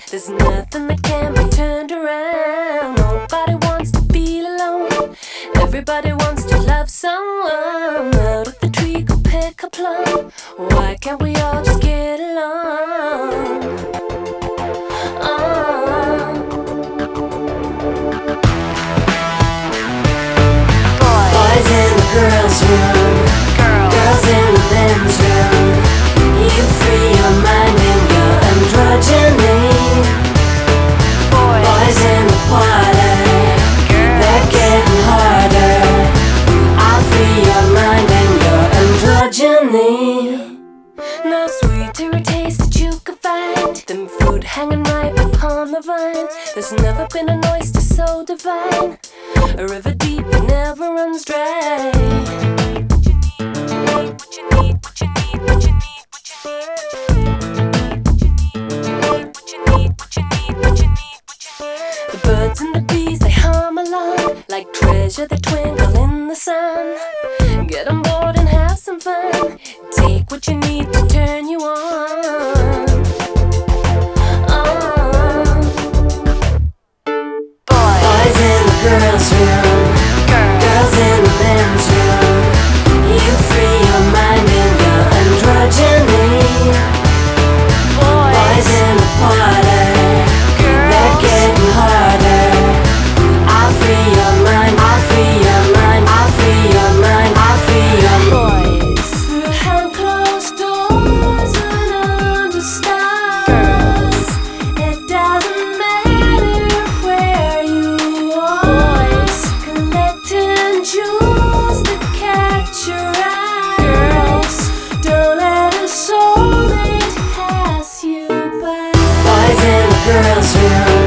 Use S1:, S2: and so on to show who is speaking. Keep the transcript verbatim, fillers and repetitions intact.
S1: There's nothing that can be turned around. Nobody wants to feel alone. Everybody wants to love someone. Out of the tree go pick a plum. Why can't we all just get along? Uh. Boys in the girls' room, girls in the men's room. You free your mind and your androgyny. Boys in the party, they're getting harder. I'll free your mind and your androgyny. No sweeter taste that you can find than fruit hanging ripe upon the vine. There's never been an oyster so divine, a river deep that never runs dry. What you need, what you need, what you need, what you need, what you need, what you need, what you need, what you need. The birds and the bees, they hum along like treasure that twinkle in the sun. Get on board and have some fun. Take what you need to turn you on. Uh. Boys in the girls' room, girls in the men's room. You free your mind and your androgyny. Boys in the party, they're getting harder. I'll free your mind, I'll free your mind, I'll free your mind, I'll free your boys. Behind closed doors and under stars, it doesn't matter where you are. Collecting jewels that catch your eyes. Don't let a soulmate pass you by. Boys in the girls' room,